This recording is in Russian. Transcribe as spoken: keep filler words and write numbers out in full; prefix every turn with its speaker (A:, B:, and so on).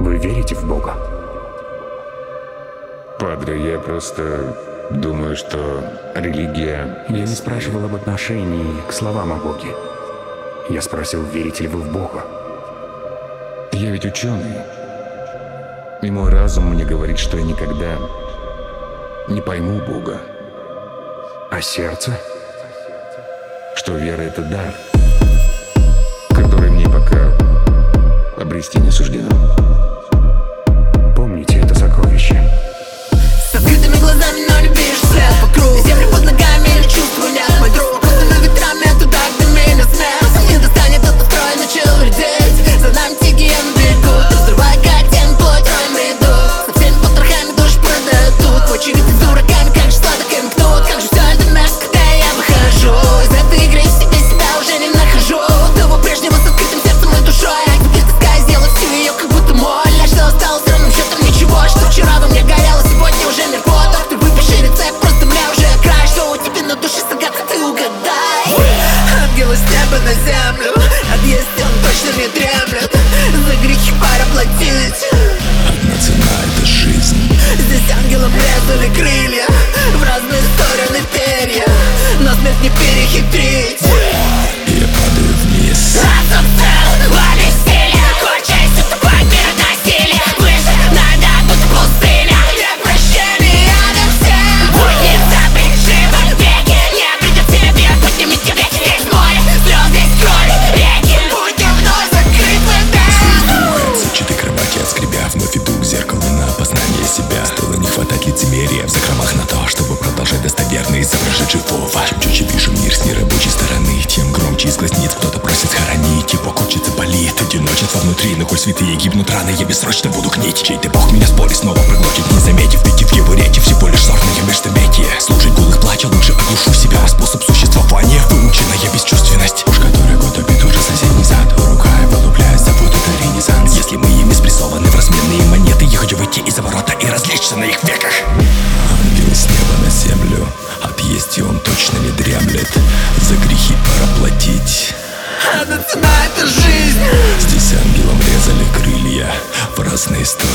A: Вы верите в Бога?
B: Падре, я просто думаю, что религия...
A: Я не спрашивал об отношении к словам о Боге. Я спросил, верите ли вы в Бога?
B: Я ведь ученый. И мой разум мне говорит, что я никогда не пойму Бога.
A: А сердце?
B: Что вера — это дар, который мне пока обрести не суждено.
A: Помните это сокровище.
C: С открытыми глазами, но не видишь след по кругу. Землю под ногами или чувствую нет, мой друг. Крутыми ветрами туда, где меня смерть не достанет, этот строй начал редеть. За нами тигиены бегут, разрывая когтями плоть, роем бредут. Со всеми потрохами душ продают тут. В очереди с дураками, как же сладок им кнут. Как же все это мягко, когда я выхожу из этой игры, в себе себя уже не нахожу. Того прежнего с открытым сердцем и душой. Я теперь тоска, сделаю всю ее как будто моль. А что осталось ровным счетом ничего, что вчера во мне горело, сегодня уже мертво. Так ты выпиши рецепт, просто бля уже край. Что у тебя на душе загадка, ты угадай. Ангелы с неба на землю, отъесть он точно не дремлет. За грехи пора платить.
D: Одна цена — это жизнь.
C: Здесь ангелам резали крылья, в разные стороны перья, но смерть не перехитрить.
D: И я падаю вниз.
C: Разум цел, лови стиля, хочется тупой мир насилия. Выше надо, будто пустыня, нет прощения на всем. Будет забыть живо веки, не придет тебе, поднимите веки. Здесь море, слез, здесь кровь, реки. Будем вновь закрыты, да.
D: Дух от сетчатой кровати отскребя, вновь иду к зеркалу на опознание себя. Стало не хватать лицемерия в закромах на то, чтобы продолжать достоверно изображать живого. Чем чуть вижу мир с нерабочей стороны, тем громче из глазниц кто-то просит схоронить. Его хочется болит, одиночество внутри, но коль святые гибнут раны, я бессрочно буду гнить. Чей-то бог меня с боли снова проглотит, не заметив, ведь в его речи всего лишь сорные междометия. Слушать гул их плача, лучше оглушу себя. Способ существования — выученная бесчувственность. Уж который год топит уже соседний сад, рука его лупляется, вот это ренессанс. Если мы ими спрессованы в разменные монеты, я хочу выйти из-за ворота и развлечься на их веках. Ангел с неба на землю, отъесть и он точно не дремлет. За грехи пора платить.
C: Одна цена — это жизнь.
D: Здесь ангелам резали крылья, в разные стороны